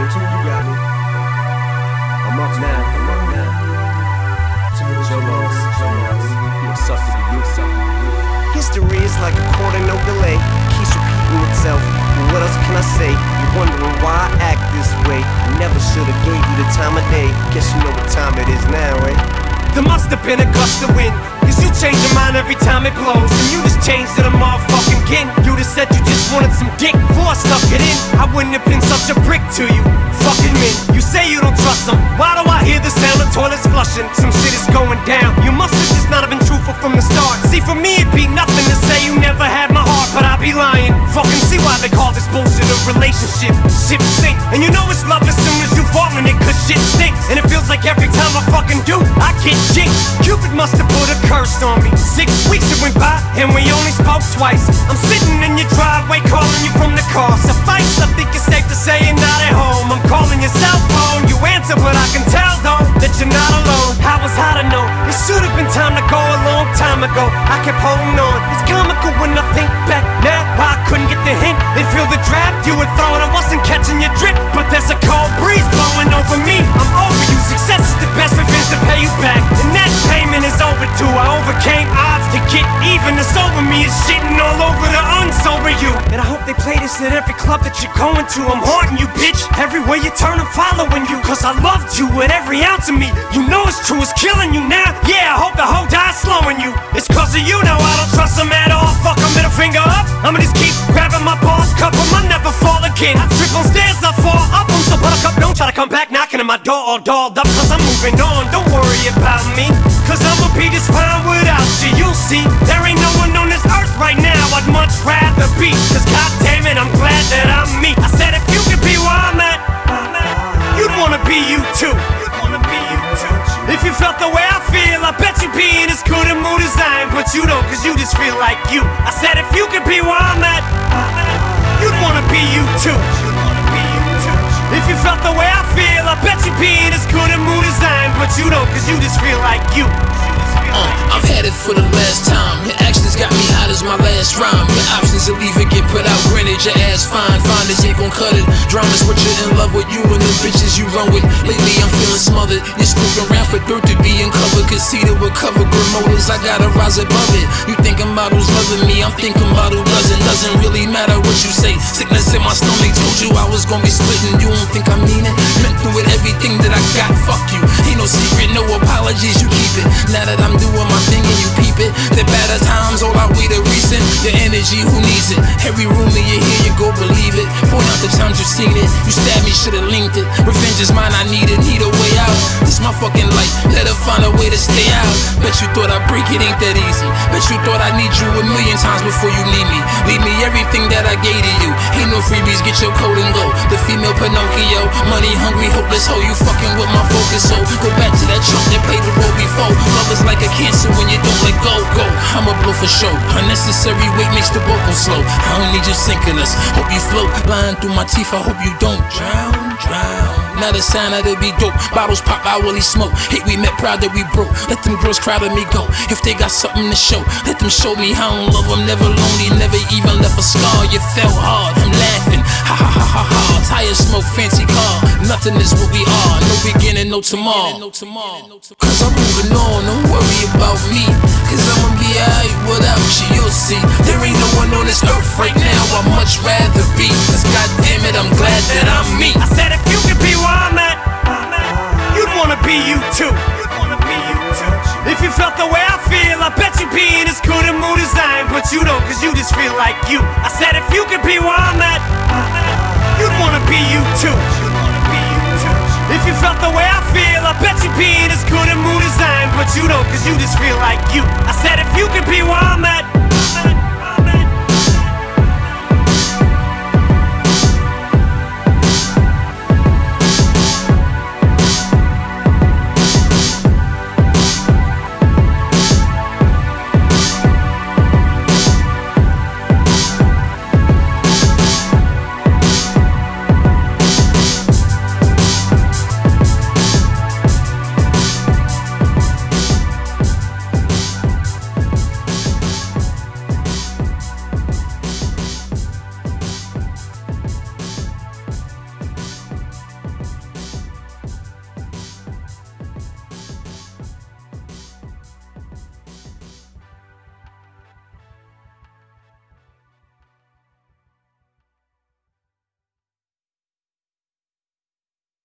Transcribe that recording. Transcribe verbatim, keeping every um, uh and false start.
me, you got me. I'm up now, I'm up now. Jumos, Jumos, what's up to the youth, what's up to the youth? History is like a quarter, no delay. Keeps repeating itself, but what else can I say? You're wondering why I act this way. I never should've gave you the time of day. Guess you know what time it is now, eh? There must have been a gust of wind, cause you change your mind every time it blows. And you just changed to the motherfucking kin. You just said you just wanted some dick before I stuck it in. I wouldn't have been such a prick to you, fucking men. You say you don't trust them, why do I hear the sound of toilets flushing? Some shit is going down, you must have just not have been truthful from the start. See, for me it'd be nothing to say you never had my heart, but I'd be lying. Fucking see why they call this bullshit a relationship. Shit sink, and you know it's love as soon as you fall in it, cause shit stinks. And it feels like every time I fucking do, I get jinxed. Cupid must have put a curse on me. Six weeks it went by, and we only spoke twice. I'm sitting in your driveway calling you from the car. Suffice, I think it's safe to say you're not at home. I'm calling your cell phone, you answer, but I can tell though that you're not alone. How was how to know? It should have been time to go a long time ago. I kept holding on. It's comical when I think back now why I couldn't get the hint. They feel the draft you were throwing. I wasn't catching your drip, but there's a cold breeze blowing over me. I'm over you. Success is the best revenge to pay you back, and that payment is overdue. I overcame odds to get even. The sober me is shitting all over the unsober you. And I hope they play this at every club that you're going to. I'm haunting you, bitch. Everywhere you turn, I'm following you. Cause I loved you with every ounce of me. You know it's true, it's killing you now. Yeah, I hope the whole dies slowing you. It's cause of you now, I don't trust them at all. Fuck, I'm middle finger up. I'ma just keep grabbing my balls, cup 'em, I never fall again. I trip on stairs, I fall up 'em. So buttercup, don't try to come back knocking at my door all dolled up. Cause I'm moving on, don't worry about me. Cause I'ma be just fine without you, you'll see. There ain't no one on this earth right now I'd much rather be. Cause goddammit, I'm glad that I'm me. I said if you could be where I'm at, you'd wanna be you too. You'd wanna be you too. If you felt the way I feel, I bet you'd be in as good a mood as I am. But you don't, cause you just feel like you. I said if you could be where I'm at, you'd wanna be you too. You'd wanna be you too. If you felt the way I feel, I bet you'd be in as good a mood as I am. But you don't, cause you just feel like you. Uh, I'm headed for the last time. Your actions got me hot as my last rhyme. Your options to leave it get put out. Granted, your ass fine. Finders ain't gon' cut it. Drama's what you're in love with. You and the bitches you run with. Lately, I'm feeling smothered. You're snooping around for dirt to be uncovered. Conceited with cover good motives. I gotta rise above it. You thinking about who's loving me. I'm thinking about who doesn't. Doesn't really matter what you say. Sickness in my stomach. Told you I was gonna be splitting. You don't think I mean it? Meant through it everything that I got. Fuck you. Ain't no secret, no apologies. You keep it. Now that I'm doing my thing and you peep it. The better times all outweigh the recent. Your energy, who needs it? Every rumor you hear, you go believe it. Point out the times you've seen it. You stabbed me, should've linked it. Revenge is mine, I need it, need a way out. This my fucking life, let her find a way to stay out. Bet you thought I'd break it, ain't that easy. Bet you thought I'd need you a million times before you need me. Leave me everything that I gave to you. Ain't no freebies, get your coat and go. The female Pinocchio, money hungry, hopeless hoe. You fucking with my focus, so go back to that trunk that played the role before. Love is like a cancer when you don't let go, go. I'ma blow for show. Unnecessary weight makes the boat go slow. I don't need you sinking us. Hope you float. Lying through my teeth, I hope you don't drown, drown. Now the sign that it be dope. Bottles pop, I really smoke. Hate we met, proud that we broke. Let them girls cry to me go. If they got something to show, let them show me how I love them. Never lonely, never even left a scar. You fell hard, I'm laughing. Ha ha ha ha ha. Tire smoke, fancy car. Nothing is what we are. No beginning, no tomorrow. Cause I'm moving on, don't worry about me. Cause I'ma be alright without you, you'll see. There ain't no one on this earth right now I'd much rather be. Cause goddammit, I'm glad that I'm me. I said if you could be where I'm at, you'd wanna be you too. You'd wanna be you too. If you felt the way I feel, I bet you'd be in as good a mood as I am. But you don't, cause you just feel like you. I said if you could be where I'm at, you'd wanna be you too. You'd wanna be you too. If you felt the way I feel, I bet you'd be in as good a mood as I am. But you don't, cause you just feel like you. I said if you could be where I'm at,